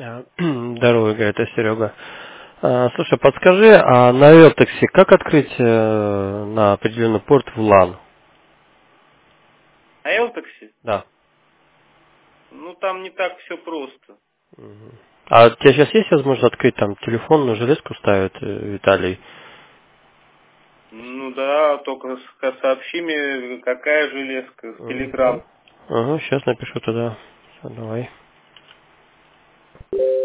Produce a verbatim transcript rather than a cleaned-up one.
А, Здорово, Игорь, это Серега. А, Слушай, подскажи, а на Вертексе как открыть э, на определенный порт в лан? А Элтексе? Да. Ну, там не так все просто. Мгм. А у тебя сейчас есть возможность открыть там телефонную железку ставит э, Виталий? Ну да, только с- сообщи мне, какая железка, в Мгм. Телеграм. Ага, сейчас напишу тогда. Всё, давай.